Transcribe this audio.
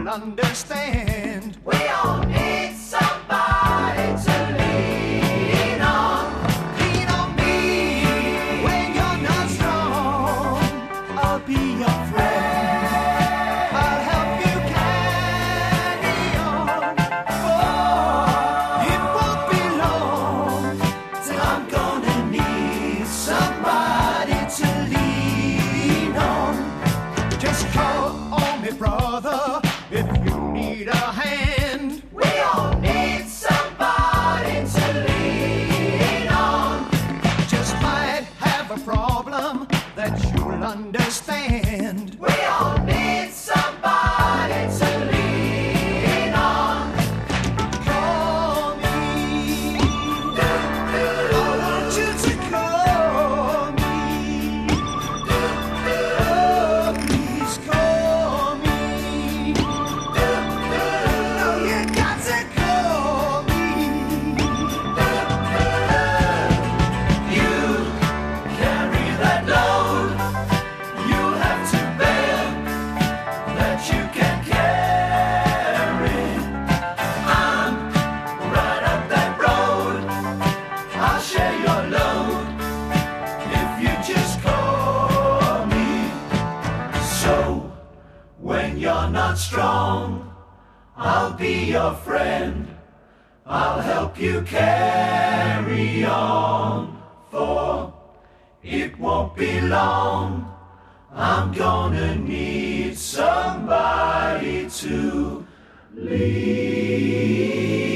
understand. We all need somebody to lean on. Lean on me when you're not strong. I'll be your friend. I'll help you carry on. Oh, it won't be long till I'm gonna need somebody to lean on. Just call on me, brother, if you need a hand. We all need somebody to lean on. Just might have a problem that you'll understand. We all need somebody to lean on. Call me. I want you to call me. Oh, please call me. No, you got to call me. You carry that load you have to bear, that you can carry. I'm right up that road. I'll share your load if you just call me. So when you're not strong, I'll be your friend. I'll help you carry on, for it won't be long. I'm gonna need somebody to lean